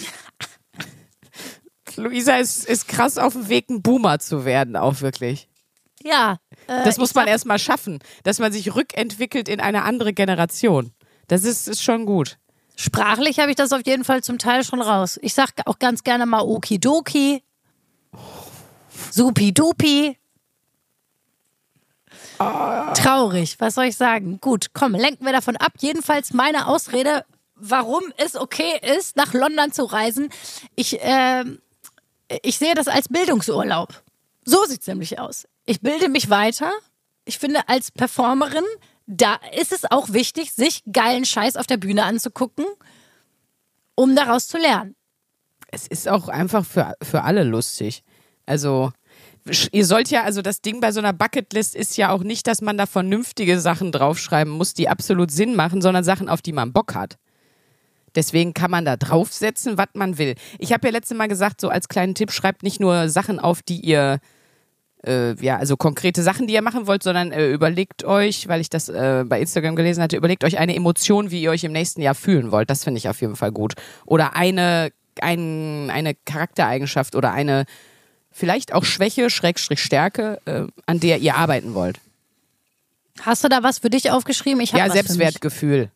Luisa ist, ist krass auf dem Weg, ein Boomer zu werden, auch wirklich. Ja. Äh, Das muss ich man sag- erst mal schaffen, dass man sich rückentwickelt in eine andere Generation. Das ist, ist schon gut. Sprachlich habe ich das auf jeden Fall zum Teil schon raus. Ich sag auch ganz gerne mal Okidoki, Supi-Dupi. Traurig, was soll ich sagen? Gut, komm, lenken wir davon ab. Jedenfalls meine Ausrede, warum es okay ist, nach London zu reisen. Ich, ähm, ich sehe das als Bildungsurlaub. So sieht es nämlich aus. Ich bilde mich weiter. Ich finde, als Performerin, da ist es auch wichtig, sich geilen Scheiß auf der Bühne anzugucken, um daraus zu lernen. Es ist auch einfach für, für alle lustig. Also, ihr sollt ja, also das Ding bei so einer Bucketlist ist ja auch nicht, dass man da vernünftige Sachen draufschreiben muss, die absolut Sinn machen, sondern Sachen, auf die man Bock hat. Deswegen kann man da draufsetzen, was man will. Ich habe ja letztes Mal gesagt, so als kleinen Tipp, schreibt nicht nur Sachen auf, die ihr, äh, ja, also konkrete Sachen, die ihr machen wollt, sondern äh, überlegt euch, weil ich das äh, bei Instagram gelesen hatte, überlegt euch eine Emotion, wie ihr euch im nächsten Jahr fühlen wollt. Das finde ich auf jeden Fall gut. Oder eine, ein, eine Charaktereigenschaft oder eine vielleicht auch Schwäche, Schrägstrich Stärke, äh, an der ihr arbeiten wollt. Hast du da was für dich aufgeschrieben? Ich hab Ja, was für mich. Selbstwertgefühl.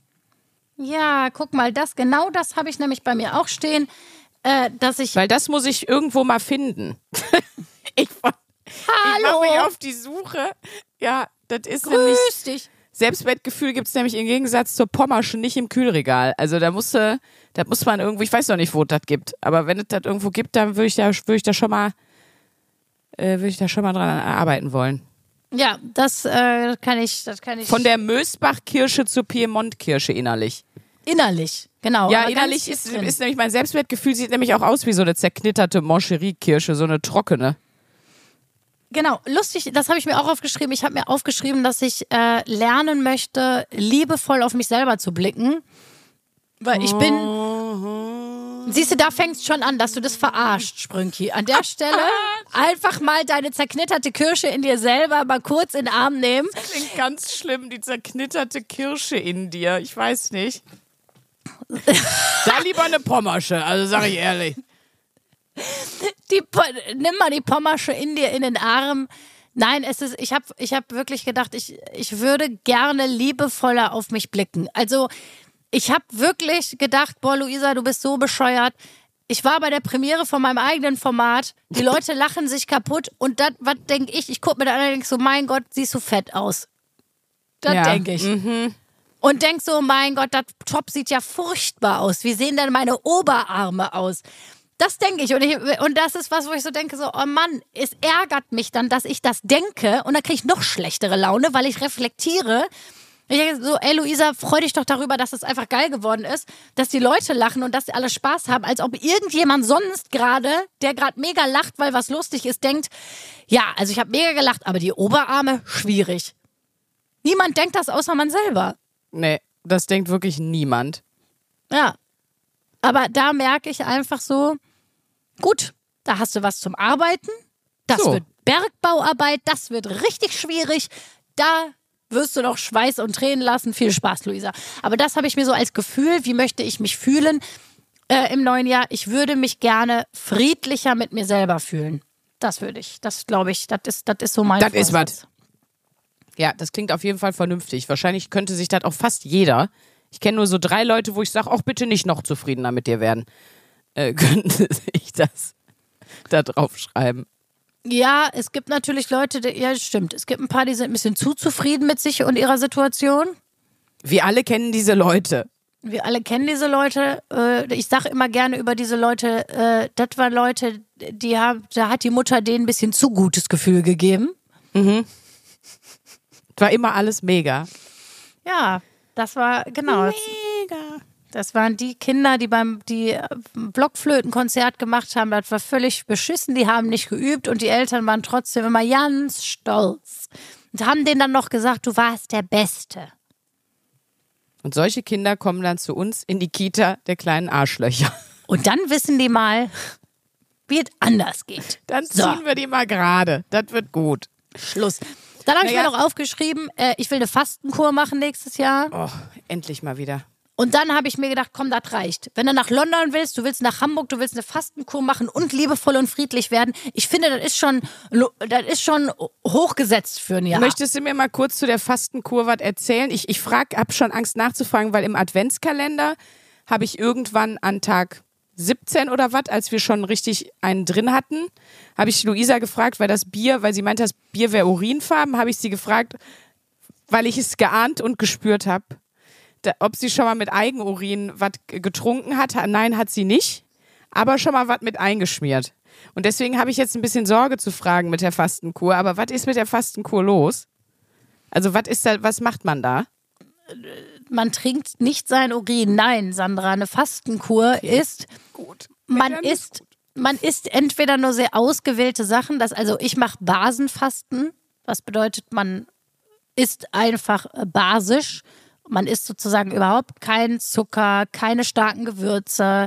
Ja, guck mal, das genau das habe ich nämlich bei mir auch stehen, äh, dass ich Weil das muss ich irgendwo mal finden. ich ich mache Hallo, mich auf die Suche. Ja, das ist nämlich, grüß dich. Selbstwertgefühl gibt es nämlich im Gegensatz zur Pommersche nicht im Kühlregal. Also da musste, da muss man irgendwo, ich weiß noch nicht, wo es das gibt, aber wenn es das irgendwo gibt, dann würde ich da, würde ich da schon mal, äh, würde ich da schon mal dran arbeiten wollen. Ja, das äh, kann ich, das kann ich Von der Mösbach-Kirsche zur Piemont-Kirsche innerlich. innerlich, genau. Ja, aber innerlich ganz ist, tief drin. ist nämlich mein Selbstwertgefühl sieht nämlich auch aus wie so eine zerknitterte Moncherie-Kirsche, so eine trockene. Genau, lustig, das habe ich mir auch aufgeschrieben. Ich habe mir aufgeschrieben, dass ich äh, lernen möchte, liebevoll auf mich selber zu blicken. Weil ich bin. Siehst du, da fängst schon an, dass du das verarscht, Sprünki. An der Stelle einfach mal deine zerknitterte Kirsche in dir selber mal kurz in den Arm nehmen. Klingt ganz schlimm, die zerknitterte Kirsche in dir. Ich weiß nicht. Da lieber eine Pommersche, also sag ich ehrlich. Die, Po- nimm mal die Pommersche in dir in den Arm. Nein, es ist, ich habe ich hab wirklich gedacht, ich, ich würde gerne liebevoller auf mich blicken. Also, ich habe wirklich gedacht, boah, Luisa, du bist so bescheuert. Ich war bei der Premiere von meinem eigenen Format. Die Leute lachen sich kaputt. Und das, was denke ich? Ich gucke mir dann an und denk so, mein Gott, siehst du fett aus. Das Ja. denke ich. Und denk so, mein Gott, das Top sieht ja furchtbar aus. Wie sehen denn meine Oberarme aus? Das denke ich. Und, ich. und das ist was, wo ich so denke, so, oh Mann, es ärgert mich dann, dass ich das denke und dann kriege ich noch schlechtere Laune, weil ich reflektiere. Ich denke so, ey Luisa, freu dich doch darüber, dass es einfach geil geworden ist, dass die Leute lachen und dass sie alle Spaß haben, als ob irgendjemand sonst gerade, der gerade mega lacht, weil was lustig ist, denkt, ja, also ich habe mega gelacht, aber die Oberarme, schwierig. Niemand denkt das, außer man selber. Nee, das denkt wirklich niemand. Ja, aber da merke ich einfach so, gut, da hast du was zum Arbeiten, das So. wird Bergbauarbeit, das wird richtig schwierig, da wirst du noch Schweiß und Tränen lassen. Viel Spaß, Luisa. Aber das habe ich mir so als Gefühl, wie möchte ich mich fühlen äh, im neuen Jahr? Ich würde mich gerne friedlicher mit mir selber fühlen. Das würde ich. Das glaube ich, das ist, das ist so mein Das ist Vorsatz. was. Ja, das klingt auf jeden Fall vernünftig. Wahrscheinlich könnte sich das auch fast jeder. Ich kenne nur so drei Leute, wo ich sage, auch bitte nicht noch zufriedener mit dir werden. Äh, könnten sich das da drauf schreiben. Ja, es gibt natürlich Leute, die, ja, stimmt. Es gibt ein paar, die sind ein bisschen zu zufrieden mit sich und ihrer Situation. Wir alle kennen diese Leute. Wir alle kennen diese Leute. Äh, ich sage immer gerne über diese Leute, äh, das waren Leute, die haben, da hat die Mutter denen ein bisschen zu gutes Gefühl gegeben. Mhm. War immer alles mega. Ja, das war, genau. Mega. Das waren die Kinder, die beim die Blockflötenkonzert gemacht haben. Das war völlig beschissen. Die haben nicht geübt und die Eltern waren trotzdem immer ganz stolz. Und haben denen dann noch gesagt, du warst der Beste. Und solche Kinder kommen dann zu uns in die Kita der kleinen Arschlöcher. Und dann wissen die mal, wie es anders geht. Dann So. ziehen wir die mal gerade. Das wird gut. Schluss. Dann habe ich Naja. mir noch aufgeschrieben, äh, ich will eine Fastenkur machen nächstes Jahr. Oh, endlich mal wieder. Und dann habe ich mir gedacht, komm, das reicht. Wenn du nach London willst, du willst nach Hamburg, du willst eine Fastenkur machen und liebevoll und friedlich werden. Ich finde, das ist schon, das ist schon hochgesetzt für ein Jahr. Möchtest du mir mal kurz zu der Fastenkur was erzählen? Ich, ich frag, hab schon Angst nachzufragen, weil im Adventskalender habe ich irgendwann an Tag siebzehn oder was, als wir schon richtig einen drin hatten, habe ich Luisa gefragt, weil das Bier, weil sie meinte, das Bier wäre urinfarben, habe ich sie gefragt, weil ich es geahnt und gespürt habe, ob sie schon mal mit Eigenurin was getrunken hat. Nein, hat sie nicht, aber schon mal was mit eingeschmiert. Und deswegen habe ich jetzt ein bisschen Sorge zu fragen mit der Fastenkur. Aber was ist mit der Fastenkur los? Also was ist da, was macht man da? Man trinkt nicht sein Urin. Nein, Sandra, eine Fastenkur Okay. ist, Gut. man Ja, dann ist isst, man isst entweder nur sehr ausgewählte Sachen, das, also ich mache Basenfasten, was bedeutet, man isst einfach äh, basisch. Man isst sozusagen überhaupt keinen Zucker, keine starken Gewürze.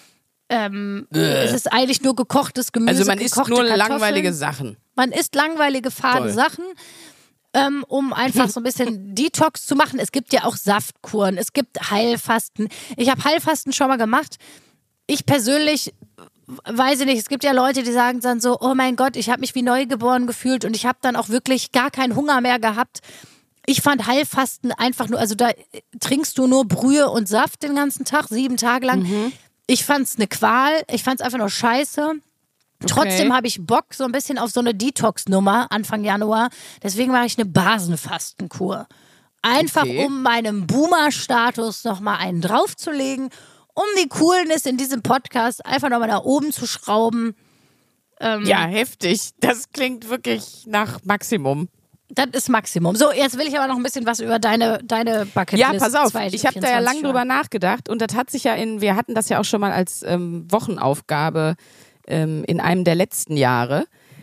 Ähm, es ist eigentlich nur gekochtes Gemüse. Also man isst gekochte nur Kartoffeln. langweilige Sachen. Man isst langweilige, fade Toll. Sachen, ähm, um einfach so ein bisschen Detox zu machen. Es gibt ja auch Saftkuren, es gibt Heilfasten. Ich habe Heilfasten schon mal gemacht. Ich persönlich weiß ich nicht, es gibt ja Leute, die sagen dann so, oh mein Gott, ich habe mich wie neugeboren gefühlt und ich habe dann auch wirklich gar keinen Hunger mehr gehabt. Ich fand Heilfasten einfach nur, also da trinkst du nur Brühe und Saft den ganzen Tag, sieben Tage lang. Mhm. Ich fand's eine Qual, ich fand's einfach nur scheiße. Trotzdem Okay. habe ich Bock so ein bisschen auf so eine Detox-Nummer Anfang Januar. Deswegen mache ich eine Basenfastenkur. Einfach Okay. um meinem Boomer-Status nochmal einen draufzulegen, um die Coolness in diesem Podcast einfach nochmal nach oben zu schrauben. Ähm, Ja, heftig. Das klingt wirklich nach Maximum. Das ist Maximum. So, jetzt will ich aber noch ein bisschen was über deine, deine Bucketlist. Ja, pass auf. zwanzig Ich habe da ja lange vierundzwanzig drüber nachgedacht und das hat sich ja in, wir hatten das ja auch schon mal als ähm, Wochenaufgabe ähm, in einem der letzten Jahre.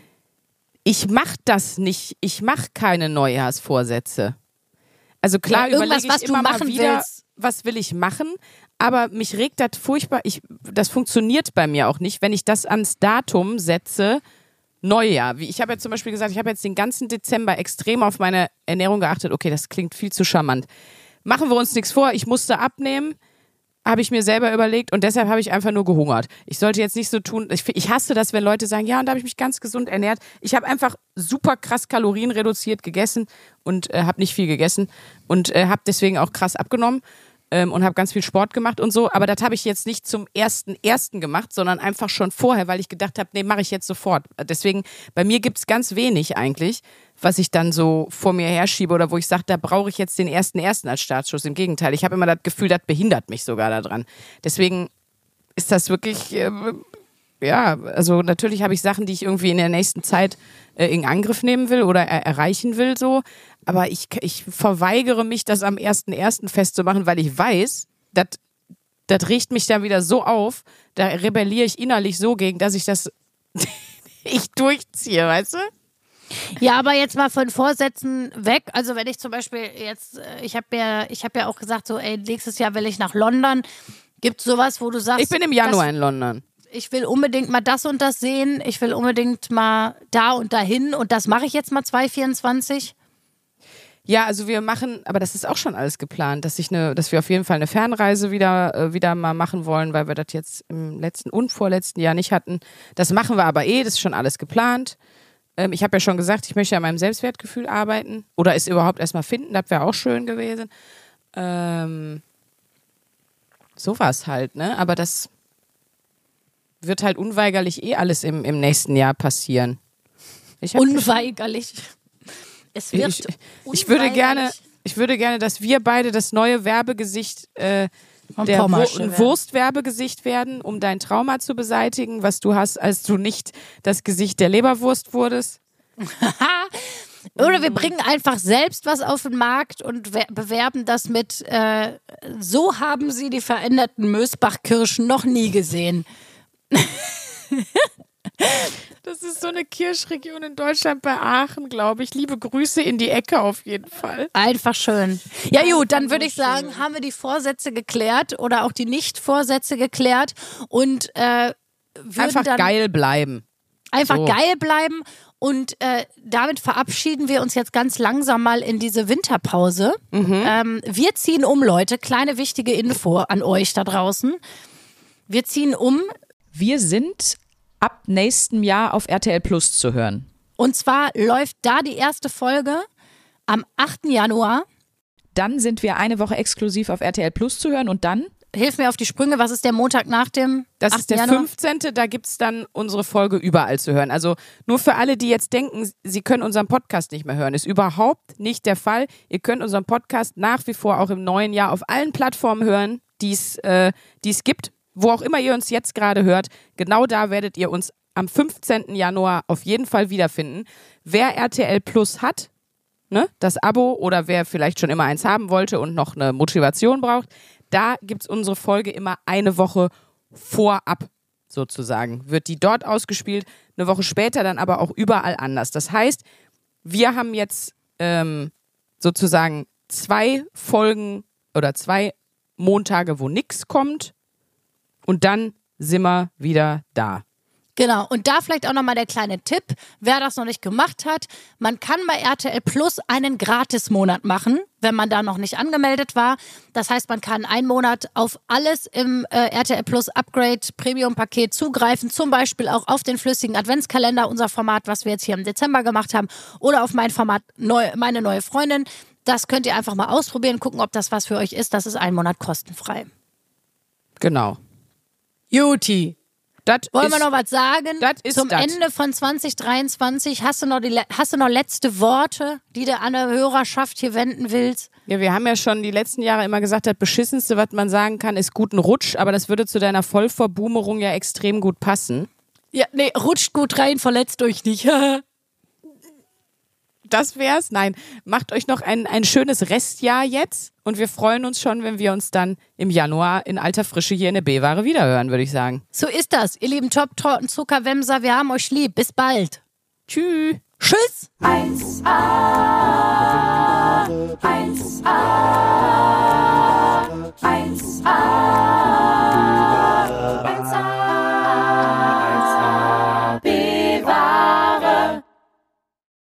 Ich mache das nicht. Ich mache keine Neujahrsvorsätze. Also klar, Ja, irgendwas, überlege ich was du immer mal machen wieder, willst. was will ich machen, aber mich regt das furchtbar, ich, das funktioniert bei mir auch nicht, wenn ich das ans Datum setze, Neujahr. Wie ich habe ja zum Beispiel gesagt, ich habe jetzt den ganzen Dezember extrem auf meine Ernährung geachtet. Okay, das klingt viel zu charmant. Machen wir uns nichts vor, ich musste abnehmen, habe ich mir selber überlegt und deshalb habe ich einfach nur gehungert. Ich sollte jetzt nicht so tun, ich, ich hasse das, wenn Leute sagen, ja, und da habe ich mich ganz gesund ernährt. Ich habe einfach super krass kalorienreduziert gegessen und äh, habe nicht viel gegessen und äh, habe deswegen auch krass abgenommen ähm, und habe ganz viel Sport gemacht und so. Aber das habe ich jetzt nicht zum ersten ersten gemacht, sondern einfach schon vorher, weil ich gedacht habe, nee, mache ich jetzt sofort. Deswegen, bei mir gibt es ganz wenig eigentlich, was ich dann so vor mir herschiebe oder wo ich sage, da brauche ich jetzt den ersten ersten als Startschuss. Im Gegenteil, ich habe immer das Gefühl, das behindert mich sogar daran. Deswegen ist das wirklich, äh, ja, also natürlich habe ich Sachen, die ich irgendwie in der nächsten Zeit äh, in Angriff nehmen will oder er- erreichen will, so. Aber ich, ich verweigere mich, das am ersten ersten festzumachen, weil ich weiß, das das regt mich dann wieder so auf, da rebelliere ich innerlich so gegen, dass ich das ich durchziehe, weißt du? Ja, aber jetzt mal von Vorsätzen weg. Also wenn ich zum Beispiel jetzt, äh, ich habe ja, ich habe ja auch gesagt, so, ey, nächstes Jahr will ich nach London. Gibt es sowas, wo du sagst, Ich bin im Januar das, in London. ich will unbedingt mal das und das sehen, ich will unbedingt mal da und dahin und das mache ich jetzt mal zwanzig vierundzwanzig? Ja, also wir machen, aber das ist auch schon alles geplant, dass ich eine, dass wir auf jeden Fall eine Fernreise wieder, äh, wieder mal machen wollen, weil wir das jetzt im letzten und vorletzten Jahr nicht hatten. Das machen wir aber eh, das ist schon alles geplant. Ähm, ich habe ja schon gesagt, ich möchte an meinem Selbstwertgefühl arbeiten oder es überhaupt erstmal finden, das wäre auch schön gewesen. Ähm, sowas halt, ne? Aber das wird halt unweigerlich eh alles im, im nächsten Jahr passieren. Ich hab Unweigerlich. Es wird Ich, ich, würde gerne, unweigerlich. ich würde gerne, dass wir beide das neue Werbegesicht äh, Von der Pommersche Wur- ein werden. Wurstwerbegesicht werden, um dein Trauma zu beseitigen, was du hast, als du nicht das Gesicht der Leberwurst wurdest. Oder wir bringen einfach selbst was auf den Markt und we- bewerben das mit, äh, so haben sie die veränderten Mösbach-Kirschen noch nie gesehen. Das ist so eine Kirschregion in Deutschland bei Aachen, glaube ich. Liebe Grüße in die Ecke auf jeden Fall. Einfach schön. Ja gut, dann würde ich sagen, haben wir die Vorsätze geklärt oder auch die Nicht-Vorsätze geklärt und äh, würden Einfach dann geil bleiben. einfach So. geil bleiben und äh, damit verabschieden wir uns jetzt ganz langsam mal in diese Winterpause. Ähm, wir ziehen um, Leute. Kleine wichtige Info an euch da draußen. Wir ziehen um Wir sind ab nächstem Jahr auf R T L Plus zu hören. und zwar läuft da die erste Folge am achten Januar. Dann sind wir eine Woche exklusiv auf R T L Plus zu hören und dann Hilf mir auf die Sprünge, was ist der Montag nach dem Das achten ist der Januar? fünfzehnte Da gibt es dann unsere Folge überall zu hören. Also nur für alle, die jetzt denken, sie können unseren Podcast nicht mehr hören, ist überhaupt nicht der Fall. Ihr könnt unseren Podcast nach wie vor auch im neuen Jahr auf allen Plattformen hören, die es äh, die es gibt. Wo auch immer ihr uns jetzt gerade hört, genau da werdet ihr uns am fünfzehnten Januar auf jeden Fall wiederfinden. Wer R T L Plus hat, ne, das Abo oder wer vielleicht schon immer eins haben wollte und noch eine Motivation braucht, da gibt es unsere Folge immer eine Woche vorab sozusagen. Wird die dort ausgespielt, eine Woche später dann aber auch überall anders. Das heißt, wir haben jetzt ähm, sozusagen zwei Folgen oder zwei Montage, wo nichts kommt und dann sind wir wieder da. Genau, und da vielleicht auch nochmal der kleine Tipp, wer das noch nicht gemacht hat, man kann bei R T L Plus einen Gratismonat machen, wenn man da noch nicht angemeldet war. Das heißt, man kann einen Monat auf alles im äh, R T L Plus Upgrade Premium Paket zugreifen, zum Beispiel auch auf den flüssigen Adventskalender, unser Format, was wir jetzt hier im Dezember gemacht haben, oder auf mein Format neu, meine neue Freundin. Das könnt ihr einfach mal ausprobieren, gucken, ob das was für euch ist. Das ist einen Monat kostenfrei. Genau. Juti. Das Wollen ist, wir noch was sagen? das ist Zum das. Ende von zwanzig dreiundzwanzig, hast du noch die, le- hast du noch letzte Worte, die du an der Hörerschaft hier wenden willst? Ja, wir haben ja schon die letzten Jahre immer gesagt, das Beschissenste, was man sagen kann, ist guten Rutsch, aber das würde zu deiner Vollverboomerung ja extrem gut passen. Ja, nee, rutscht gut rein, verletzt euch nicht. Das wär's. Nein, macht euch noch ein, ein schönes Restjahr jetzt und wir freuen uns schon, wenn wir uns dann im Januar in alter Frische hier in der B-Ware wiederhören, würde ich sagen. So ist das, ihr lieben Top-Torten, Zuckerwemser, wir haben euch lieb. Bis bald. Tschüss. Tschüss. eins a, eins a.